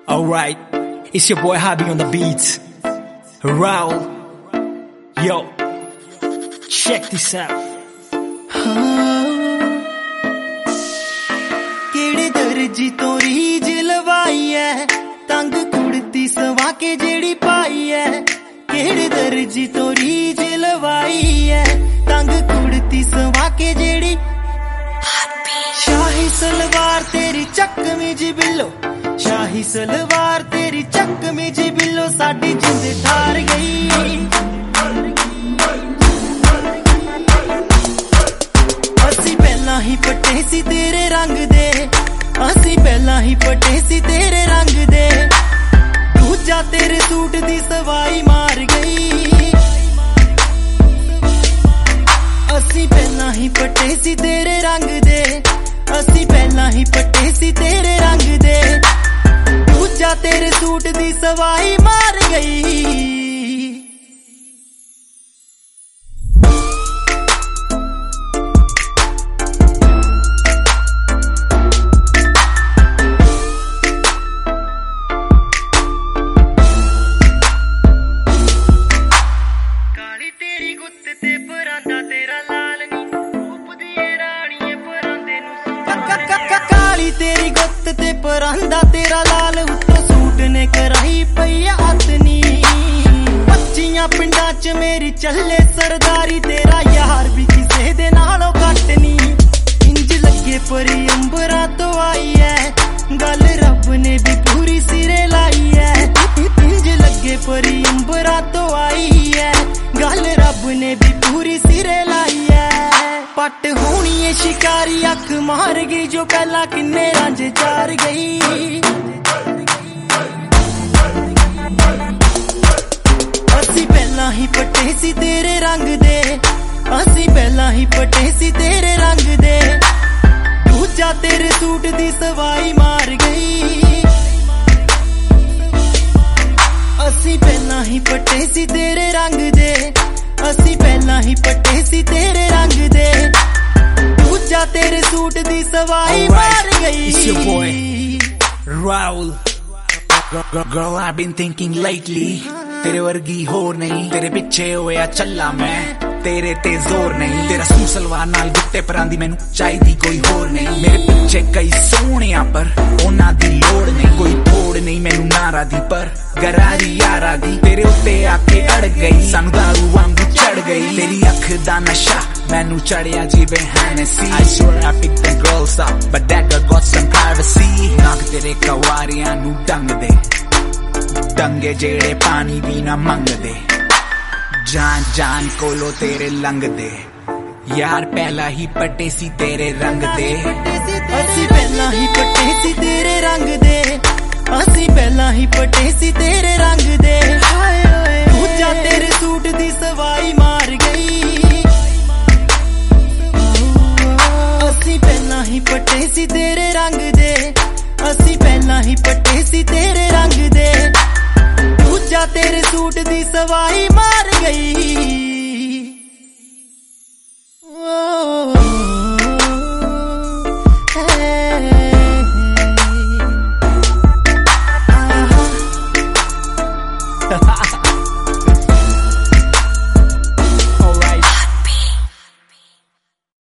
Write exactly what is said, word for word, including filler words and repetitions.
Alright, it's your boy Hobby on the beats. Raul, yo, check this out. केड़े दर्जी तो रीज लवाई है, तंग कुड़ती सवा के जेड़ी पाई है। केड़े दर्जी तो रीज लवाई है, तंग कुड़ती सवा के जेड़ी। शाही सलवार तेरी चकमी जी बिल्लो, शाही सलवार तेरी चकमी जी बिल्लो, साडी जिंद ठार गई। असी पहला ही पट्टे सी तेरे रंग दे, असी पहला ही पट्टे सी तेरे रंग दे। दूजा तेरे सूट दी सवाई मार गई। असी पहला ही पट्टे सी तेरे रंग दे, असी पहला ही पट्टे सी तेरे रंग दे। दूजा तेरे सूट दी सवाई मार गई। तेरी गुत्त ते परांदा तेरा लाल, उत्तो सूट ने कराई पई आतनी। पच्चियां पिंडां च मेरी चले सरदारी, तेरा यार भी किसे दे नालों घट नी। इंज लगे परी अंबरां तो आई है, गल रब ने भी पूरी सिरे लाई है। इंज लगे परी अंबरां तो आई है, गल रब ने भी पूरी सिरे लाई है। पट होनी है शिकारी अख मार गई, जो पहला किन्ने रांझे चार गई। असी पहला ही पट्टे सी तेरे रंग दे, असी पहला ही पट्टे सी तेरे रंग दे। दूजा तेरे सूट दी सवाई मार गई। असी पहला ही पट्टे सी तेरे रंग दे, असी पहला ही पट्टे सी तेरे रंग दे। दूजा तेरे सूट दी सवाई मार गई। It's your boy Raul. Girl, girl, I've been thinking lately, तेरे वर्गी होर नहीं, तेरे पिछे होया चला मैं, तेरे ते जोर नहीं। तेरा सूट सलवार नाल गुट्टे परांदी, मैनू चाहिदी कोई होर नहीं। मेरे पिछे कई सोहणियां पर उन्हां दी लोड़ नहीं, कोई थोड़ नहीं मैनू नारा दी, पर गरारी यारा दी। तेरे उत्ते आके अड़ गई, सानू दारू वांगू चढ़ गई। तेरी अख दा नशा मैनू चढ़िया जिवें Hennessy। I swear I picked the girls up, but that girl got some privacy। नाक तेरे कवारियां नू डंग दे, डंगे जेड़े पानी भी ना मंग दे। जान जान कोलो तेरे लंग दे, यार पहला ही पट्टे सी तेरे रंग दे। असी पहला ही पट्टे सी तेरे रंग दे, असी पहला ही पट्टे सी तेरे रंग दे। दूजा तेरे सूट दी सवाई मार गई। असी पहला ही पट्टे सी तेरे रंग दे, असी पहला ही पट्टे सी तेरे रंग दे। दूजा तेरे सूट दी सवाई मार गई।